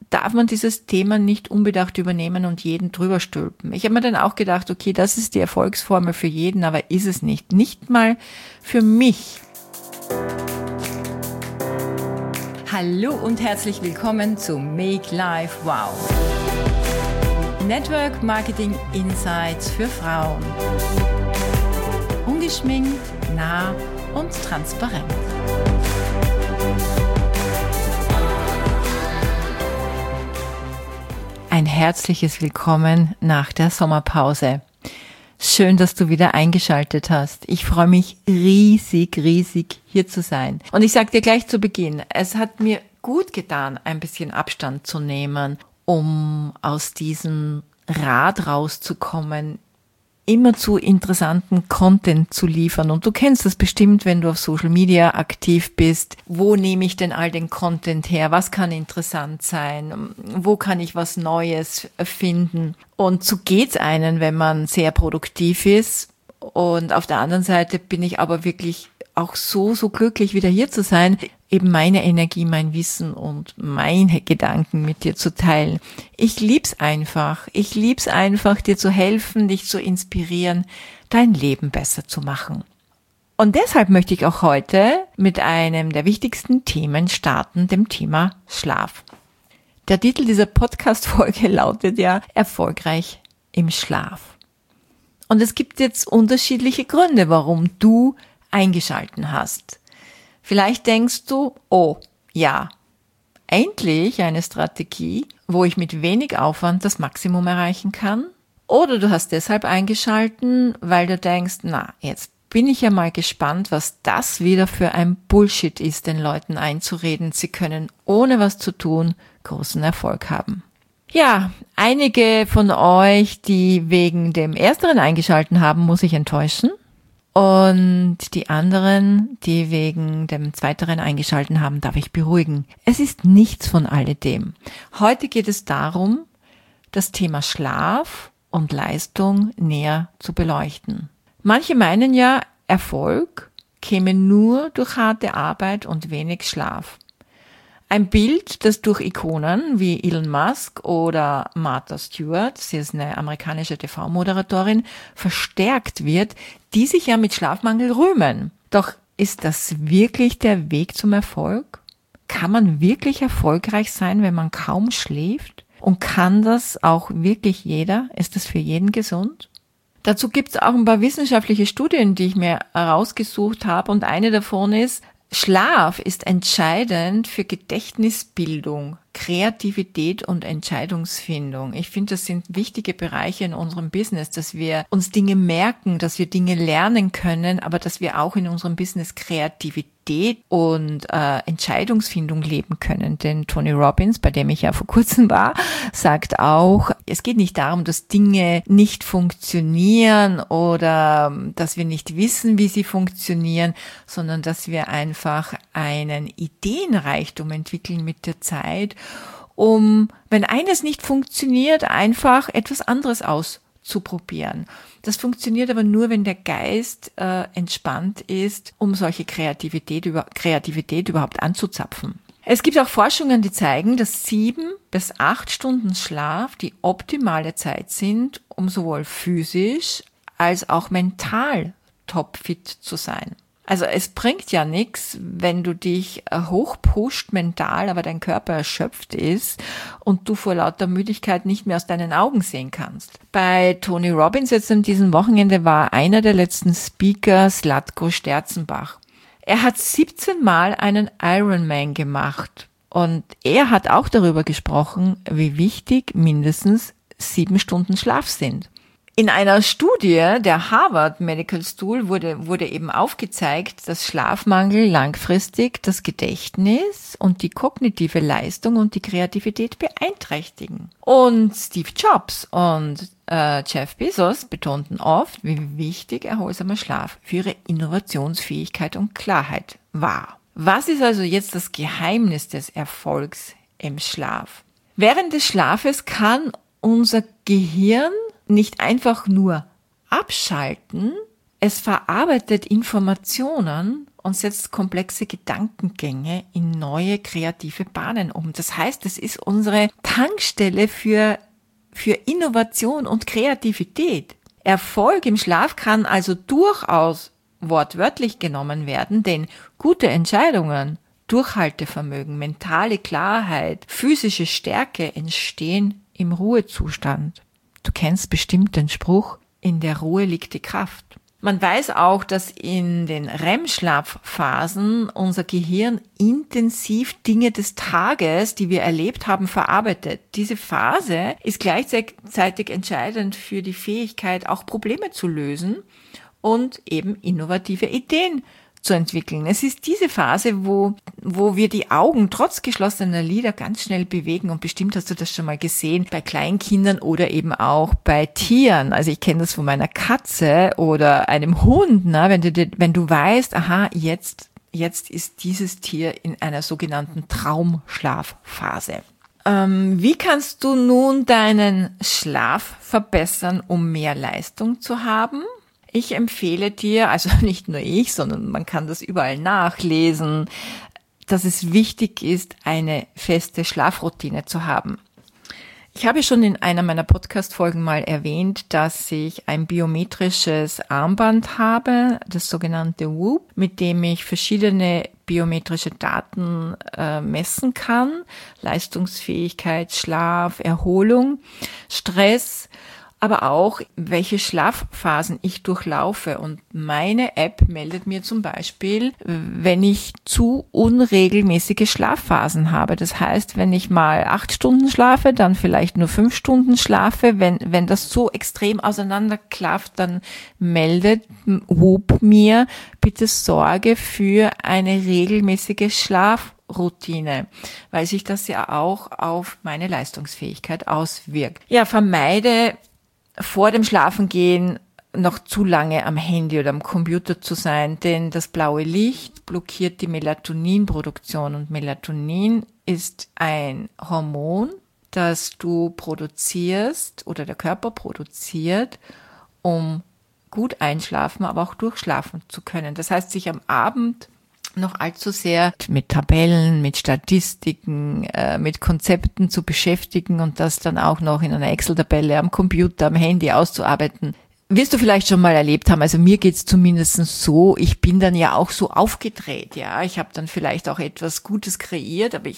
darf man dieses Thema nicht unbedacht übernehmen und jeden drüber stülpen. Ich habe mir dann auch gedacht, okay, das ist die Erfolgsformel für jeden, aber ist es nicht. Nicht mal für mich. Hallo und herzlich willkommen zu Make Life Wow. Network Marketing Insights für Frauen. Ungeschminkt, nah und transparent. Ein herzliches Willkommen nach der Sommerpause. Schön, dass du wieder eingeschaltet hast. Ich freue mich riesig hier zu sein. Und ich sage dir gleich zu Beginn, es hat mir gut getan, ein bisschen Abstand zu nehmen, um aus diesem Rad rauszukommen, immer zu interessanten Content zu liefern. Und du kennst das bestimmt, wenn du auf Social Media aktiv bist. Wo nehme ich denn all den Content her? Was kann interessant sein? Wo kann ich was Neues finden? Und so geht's einem, wenn man sehr produktiv ist. Und auf der anderen Seite bin ich aber wirklich auch so glücklich, wieder hier zu sein, eben meine Energie, mein Wissen und meine Gedanken mit dir zu teilen. Ich lieb's einfach. Ich lieb's einfach, dir zu helfen, dich zu inspirieren, dein Leben besser zu machen. Und deshalb möchte ich auch heute mit einem der wichtigsten Themen starten, dem Thema Schlaf. Der Titel dieser Podcast-Folge lautet ja Erfolgreich im Schlaf. Und es gibt jetzt unterschiedliche Gründe, warum du eingeschalten hast. Vielleicht denkst du, oh ja, endlich eine Strategie, wo ich mit wenig Aufwand das Maximum erreichen kann. Oder du hast deshalb eingeschalten, weil du denkst, na, jetzt bin ich ja mal gespannt, was das wieder für ein Bullshit ist, den Leuten einzureden, sie können ohne was zu tun großen Erfolg haben. Ja, einige von euch, die wegen dem Ersteren eingeschalten haben, muss ich enttäuschen. Und die anderen, die wegen dem Zweiteren eingeschalten haben, darf ich beruhigen. Es ist nichts von alledem. Heute geht es darum, das Thema Schlaf und Leistung näher zu beleuchten. Manche meinen ja, Erfolg käme nur durch harte Arbeit und wenig Schlaf. Ein Bild, das durch Ikonen wie Elon Musk oder Martha Stewart, sie ist eine amerikanische TV-Moderatorin, verstärkt wird, die sich ja mit Schlafmangel rühmen. Doch ist das wirklich der Weg zum Erfolg? Kann man wirklich erfolgreich sein, wenn man kaum schläft? Und kann das auch wirklich jeder? Ist das für jeden gesund? Dazu gibt es auch ein paar wissenschaftliche Studien, die ich mir herausgesucht habe. Und eine davon ist, Schlaf ist entscheidend für Gedächtnisbildung, Kreativität und Entscheidungsfindung. Ich finde, das sind wichtige Bereiche in unserem Business, dass wir uns Dinge merken, dass wir Dinge lernen können, aber dass wir auch in unserem Business Kreativität und Entscheidungsfindung leben können. Denn Tony Robbins, bei dem ich ja vor kurzem war, sagt auch, es geht nicht darum, dass Dinge nicht funktionieren oder dass wir nicht wissen, wie sie funktionieren, sondern dass wir einfach einen Ideenreichtum entwickeln mit der Zeit, um, wenn eines nicht funktioniert, einfach etwas anderes auszuprobieren. Das funktioniert aber nur, wenn der Geist entspannt ist, um solche Kreativität überhaupt anzuzapfen. Es gibt auch Forschungen, die zeigen, dass 7 bis 8 Stunden Schlaf die optimale Zeit sind, um sowohl physisch als auch mental topfit zu sein. Also es bringt ja nichts, wenn du dich hochpusht mental, aber dein Körper erschöpft ist und du vor lauter Müdigkeit nicht mehr aus deinen Augen sehen kannst. Bei Tony Robbins jetzt an diesem Wochenende war einer der letzten Speaker Zlatko Sterzenbach. Er hat 17 Mal einen Ironman gemacht und er hat auch darüber gesprochen, wie wichtig mindestens 7 Stunden Schlaf sind. In einer Studie der Harvard Medical School wurde eben aufgezeigt, dass Schlafmangel langfristig das Gedächtnis und die kognitive Leistung und die Kreativität beeinträchtigen. Und Steve Jobs und Jeff Bezos betonten oft, wie wichtig erholsamer Schlaf für ihre Innovationsfähigkeit und Klarheit war. Was ist also jetzt das Geheimnis des Erfolgs im Schlaf? Während des Schlafes kann unser Gehirn nicht einfach nur abschalten, es verarbeitet Informationen und setzt komplexe Gedankengänge in neue kreative Bahnen um. Das heißt, es ist unsere Tankstelle für Innovation und Kreativität. Erfolg im Schlaf kann also durchaus wortwörtlich genommen werden, denn gute Entscheidungen, Durchhaltevermögen, mentale Klarheit, physische Stärke entstehen im Ruhezustand. Du kennst bestimmt den Spruch, in der Ruhe liegt die Kraft. Man weiß auch, dass in den REM-Schlafphasen unser Gehirn intensiv Dinge des Tages, die wir erlebt haben, verarbeitet. Diese Phase ist gleichzeitig entscheidend für die Fähigkeit, auch Probleme zu lösen und eben innovative Ideen zu entwickeln. Es ist diese Phase, wo wir die Augen trotz geschlossener Lider ganz schnell bewegen, und bestimmt hast du das schon mal gesehen bei Kleinkindern oder eben auch bei Tieren. Also ich kenne das von meiner Katze oder einem Hund, ne? Wenn du weißt, aha, jetzt ist dieses Tier in einer sogenannten Traumschlafphase. Wie kannst du nun deinen Schlaf verbessern, um mehr Leistung zu haben? Ich empfehle dir, also nicht nur ich, sondern man kann das überall nachlesen, dass es wichtig ist, eine feste Schlafroutine zu haben. Ich habe schon in einer meiner Podcast-Folgen mal erwähnt, dass ich ein biometrisches Armband habe, das sogenannte Whoop, mit dem ich verschiedene biometrische Daten messen kann. Leistungsfähigkeit, Schlaf, Erholung, Stress, aber auch, welche Schlafphasen ich durchlaufe. Und meine App meldet mir zum Beispiel, wenn ich zu unregelmäßige Schlafphasen habe. Das heißt, wenn ich mal 8 Stunden schlafe, dann vielleicht nur 5 Stunden schlafe. Wenn das so extrem auseinanderklafft, dann meldet Whoop mir, bitte sorge für eine regelmäßige Schlafroutine, weil sich das ja auch auf meine Leistungsfähigkeit auswirkt. Ja, vermeide vor dem Schlafengehen noch zu lange am Handy oder am Computer zu sein, denn das blaue Licht blockiert die Melatoninproduktion, und Melatonin ist ein Hormon, das du produzierst oder der Körper produziert, um gut einschlafen, aber auch durchschlafen zu können. Das heißt, sich am Abend noch allzu sehr mit Tabellen, mit Statistiken, mit Konzepten zu beschäftigen und das dann auch noch in einer Excel-Tabelle am Computer, am Handy auszuarbeiten. Wirst du vielleicht schon mal erlebt haben, also mir geht's zumindest so, ich bin dann ja auch so aufgedreht, ja, ich habe dann vielleicht auch etwas Gutes kreiert, aber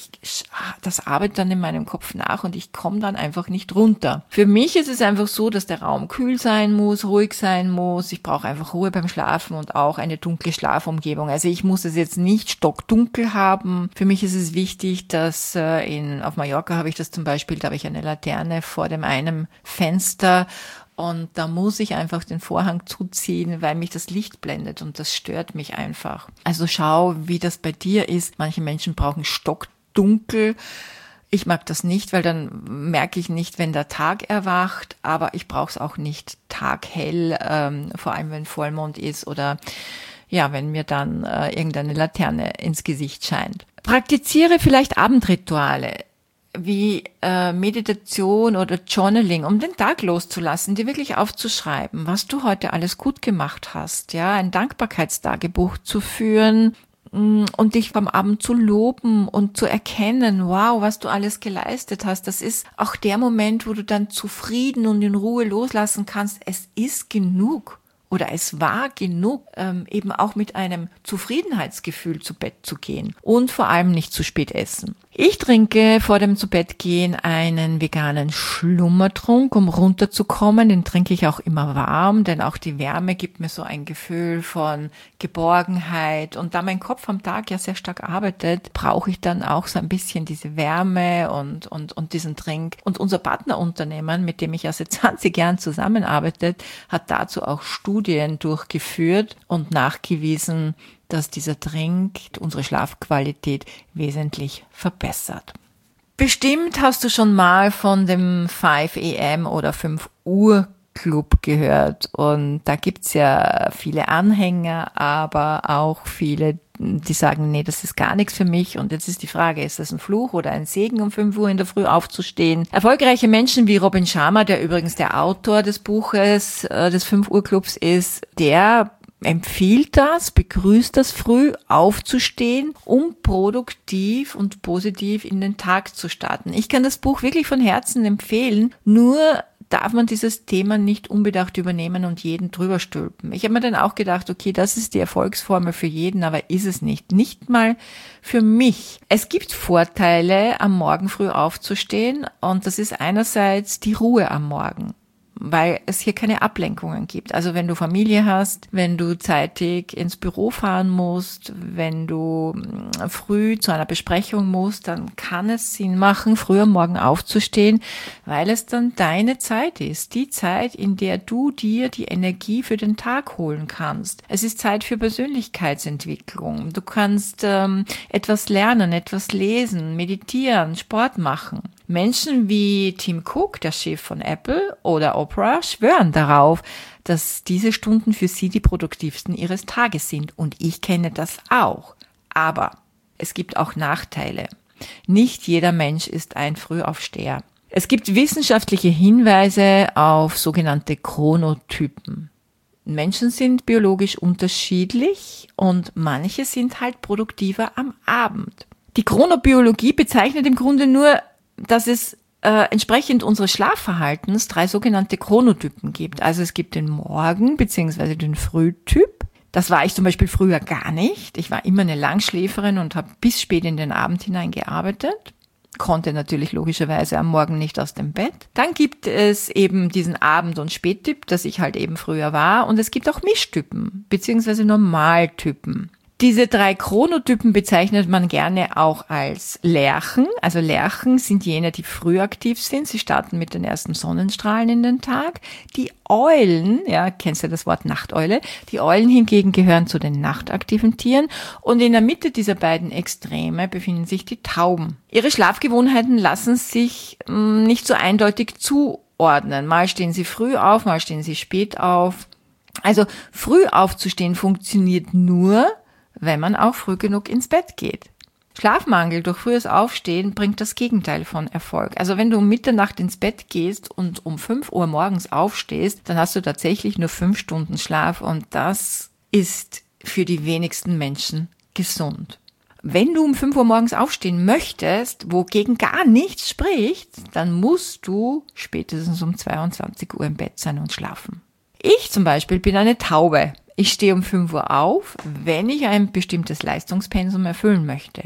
das arbeitet dann in meinem Kopf nach und ich komme dann einfach nicht runter. Für mich ist es einfach so, dass der Raum kühl sein muss, ruhig sein muss, ich brauche einfach Ruhe beim Schlafen und auch eine dunkle Schlafumgebung. Also ich muss es jetzt nicht stockdunkel haben. Für mich ist es wichtig, dass auf Mallorca habe ich das zum Beispiel, da habe ich eine Laterne vor dem einen Fenster. Und da muss ich einfach den Vorhang zuziehen, weil mich das Licht blendet und das stört mich einfach. Also schau, wie das bei dir ist. Manche Menschen brauchen stockdunkel. Ich mag das nicht, weil dann merke ich nicht, wenn der Tag erwacht, aber ich brauche es auch nicht taghell, vor allem wenn Vollmond ist oder ja, wenn mir dann irgendeine Laterne ins Gesicht scheint. Praktiziere vielleicht Abendrituale wie Meditation oder Journaling, um den Tag loszulassen, dir wirklich aufzuschreiben, was du heute alles gut gemacht hast, ja, ein Dankbarkeitstagebuch zu führen und dich beim Abend zu loben und zu erkennen, wow, was du alles geleistet hast. Das ist auch der Moment, wo du dann zufrieden und in Ruhe loslassen kannst. Es ist genug. Oder es war genug, eben auch mit einem Zufriedenheitsgefühl zu Bett zu gehen und vor allem nicht zu spät essen. Ich trinke vor dem Zubettgehen einen veganen Schlummertrunk, um runterzukommen. Den trinke ich auch immer warm, denn auch die Wärme gibt mir so ein Gefühl von Geborgenheit. Und da mein Kopf am Tag ja sehr stark arbeitet, brauche ich dann auch so ein bisschen diese Wärme und diesen Trink. Und unser Partnerunternehmen, mit dem ich ja seit 20 Jahren zusammenarbeitet, hat dazu auch Studien durchgeführt und nachgewiesen, dass dieser Trink unsere Schlafqualität wesentlich verbessert. Bestimmt hast du schon mal von dem 5 AM oder 5 Uhr Club gehört und da gibt's ja viele Anhänger, aber auch viele, die sagen, nee, das ist gar nichts für mich. Und jetzt ist die Frage, ist das ein Fluch oder ein Segen, um 5 Uhr in der Früh aufzustehen? Erfolgreiche Menschen wie Robin Sharma, der übrigens der Autor des Buches des 5 Uhr Clubs ist, der empfiehlt das, begrüßt das früh, aufzustehen, um produktiv und positiv in den Tag zu starten. Ich kann das Buch wirklich von Herzen empfehlen, nur darf man dieses Thema nicht unbedacht übernehmen und jeden drüber stülpen. Ich habe mir dann auch gedacht, okay, das ist die Erfolgsformel für jeden, aber ist es nicht. Nicht mal für mich. Es gibt Vorteile, am Morgen früh aufzustehen, und das ist einerseits die Ruhe am Morgen, weil es hier keine Ablenkungen gibt. Also wenn du Familie hast, wenn du zeitig ins Büro fahren musst, wenn du früh zu einer Besprechung musst, dann kann es Sinn machen, früh am Morgen aufzustehen, weil es dann deine Zeit ist. Die Zeit, in der du dir die Energie für den Tag holen kannst. Es ist Zeit für Persönlichkeitsentwicklung. Du kannst etwas lernen, etwas lesen, meditieren, Sport machen. Menschen wie Tim Cook, der Chef von Apple, oder Oprah schwören darauf, dass diese Stunden für sie die produktivsten ihres Tages sind. Und ich kenne das auch. Aber es gibt auch Nachteile. Nicht jeder Mensch ist ein Frühaufsteher. Es gibt wissenschaftliche Hinweise auf sogenannte Chronotypen. Menschen sind biologisch unterschiedlich und manche sind halt produktiver am Abend. Die Chronobiologie bezeichnet im Grunde nur, dass es entsprechend unseres Schlafverhaltens 3 sogenannte Chronotypen gibt. Also es gibt den Morgen- bzw. den Frühtyp. Das war ich zum Beispiel früher gar nicht. Ich war immer eine Langschläferin und habe bis spät in den Abend hinein gearbeitet. Konnte natürlich logischerweise am Morgen nicht aus dem Bett. Dann gibt es eben diesen Abend- und Spättyp, das ich halt eben früher war. Und es gibt auch Mischtypen bzw. Normaltypen. Diese 3 Chronotypen bezeichnet man gerne auch als Lerchen. Also Lerchen sind jene, die früh aktiv sind. Sie starten mit den ersten Sonnenstrahlen in den Tag. Die Eulen, ja, kennst du das Wort Nachteule? Die Eulen hingegen gehören zu den nachtaktiven Tieren. Und in der Mitte dieser beiden Extreme befinden sich die Tauben. Ihre Schlafgewohnheiten lassen sich nicht so eindeutig zuordnen. Mal stehen sie früh auf, mal stehen sie spät auf. Also früh aufzustehen funktioniert nur, wenn man auch früh genug ins Bett geht. Schlafmangel durch frühes Aufstehen bringt das Gegenteil von Erfolg. Also wenn du um Mitternacht ins Bett gehst und um 5 Uhr morgens aufstehst, dann hast du tatsächlich nur 5 Stunden Schlaf, und das ist für die wenigsten Menschen gesund. Wenn du um 5 Uhr morgens aufstehen möchtest, wogegen gar nichts spricht, dann musst du spätestens um 22 Uhr im Bett sein und schlafen. Ich zum Beispiel bin eine Taube. Ich stehe um 5 Uhr auf, wenn ich ein bestimmtes Leistungspensum erfüllen möchte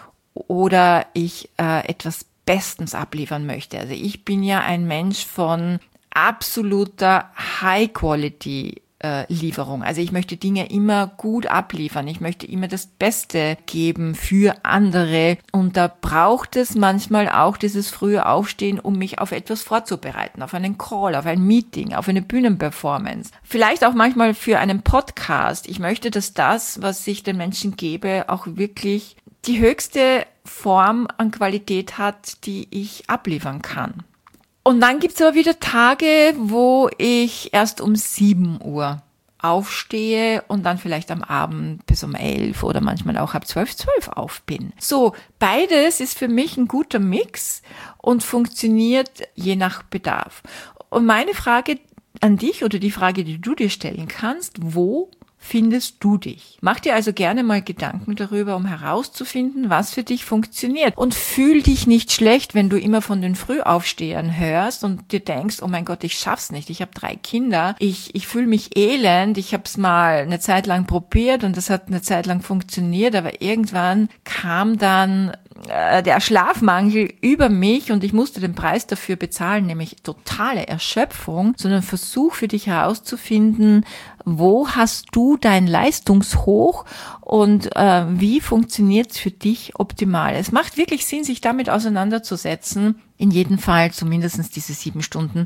oder ich etwas bestens abliefern möchte. Also ich bin ja ein Mensch von absoluter High-Quality Lieferung. Also ich möchte Dinge immer gut abliefern. Ich möchte immer das Beste geben für andere. Und da braucht es manchmal auch dieses frühe Aufstehen, um mich auf etwas vorzubereiten, auf einen Call, auf ein Meeting, auf eine Bühnenperformance. Vielleicht auch manchmal für einen Podcast. Ich möchte, dass das, was ich den Menschen gebe, auch wirklich die höchste Form an Qualität hat, die ich abliefern kann. Und dann gibt's aber wieder Tage, wo ich erst um 7 Uhr aufstehe und dann vielleicht am Abend bis um 11 oder manchmal auch ab 12 auf bin. So, beides ist für mich ein guter Mix und funktioniert je nach Bedarf. Und meine Frage an dich oder die Frage, die du dir stellen kannst: Wo findest du dich? Mach dir also gerne mal Gedanken darüber, um herauszufinden, was für dich funktioniert. Und fühl dich nicht schlecht, wenn du immer von den Frühaufstehern hörst und dir denkst, oh mein Gott, ich schaff's nicht. Ich habe 3 Kinder. Ich fühle mich elend. Ich habe es mal eine Zeit lang probiert und das hat eine Zeit lang funktioniert, aber irgendwann kam dann der Schlafmangel über mich und ich musste den Preis dafür bezahlen, nämlich totale Erschöpfung, sondern versuch für dich herauszufinden, wo hast du dein Leistungshoch und wie funktioniert es für dich optimal. Es macht wirklich Sinn, sich damit auseinanderzusetzen, in jedem Fall zumindest diese 7 Stunden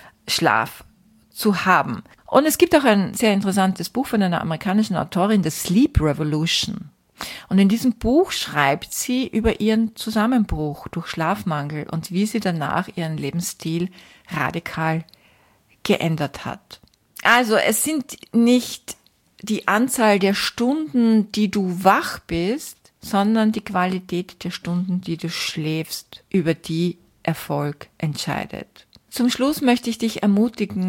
Schlaf zu haben. Und es gibt auch ein sehr interessantes Buch von einer amerikanischen Autorin, The Sleep Revolution. Und in diesem Buch schreibt sie über ihren Zusammenbruch durch Schlafmangel und wie sie danach ihren Lebensstil radikal geändert hat. Also es sind nicht die Anzahl der Stunden, die du wach bist, sondern die Qualität der Stunden, die du schläfst, über die Erfolg entscheidet. Zum Schluss möchte ich dich ermutigen,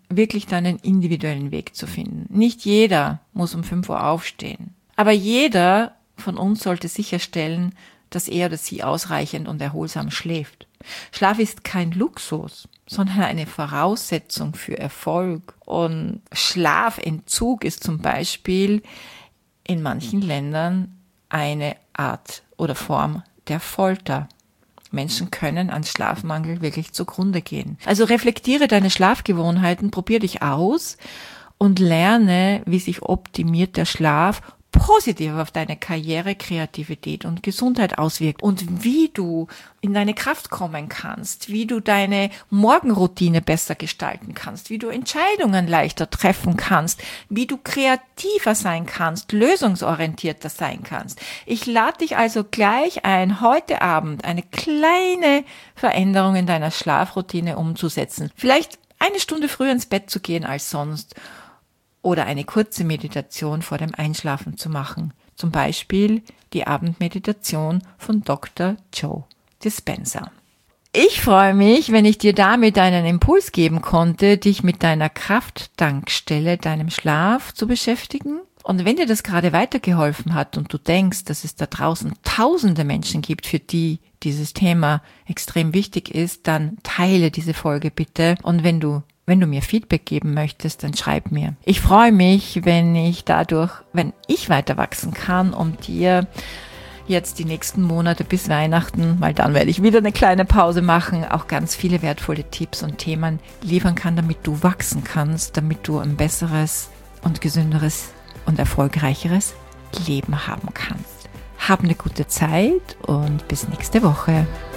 wirklich deinen individuellen Weg zu finden. Nicht jeder muss um 5 Uhr aufstehen. Aber jeder von uns sollte sicherstellen, dass er oder sie ausreichend und erholsam schläft. Schlaf ist kein Luxus, sondern eine Voraussetzung für Erfolg. Und Schlafentzug ist zum Beispiel in manchen Ländern eine Art oder Form der Folter. Menschen können an Schlafmangel wirklich zugrunde gehen. Also reflektiere deine Schlafgewohnheiten, probier dich aus und lerne, wie sich optimiert der Schlaf positiv auf deine Karriere, Kreativität und Gesundheit auswirkt und wie du in deine Kraft kommen kannst, wie du deine Morgenroutine besser gestalten kannst, wie du Entscheidungen leichter treffen kannst, wie du kreativer sein kannst, lösungsorientierter sein kannst. Ich lade dich also gleich ein, heute Abend eine kleine Veränderung in deiner Schlafroutine umzusetzen. Vielleicht eine Stunde früher ins Bett zu gehen als sonst oder eine kurze Meditation vor dem Einschlafen zu machen. Zum Beispiel die Abendmeditation von Dr. Joe Dispenza. Ich freue mich, wenn ich dir damit einen Impuls geben konnte, dich mit deiner Krafttankstelle, deinem Schlaf zu beschäftigen. Und wenn dir das gerade weitergeholfen hat und du denkst, dass es da draußen tausende Menschen gibt, für die dieses Thema extrem wichtig ist, dann teile diese Folge bitte. Und wenn du mir Feedback geben möchtest, dann schreib mir. Ich freue mich, wenn ich weiter wachsen kann, um dir jetzt die nächsten Monate bis Weihnachten, weil dann werde ich wieder eine kleine Pause machen, auch ganz viele wertvolle Tipps und Themen liefern kann, damit du wachsen kannst, damit du ein besseres und gesünderes und erfolgreicheres Leben haben kannst. Hab eine gute Zeit und bis nächste Woche.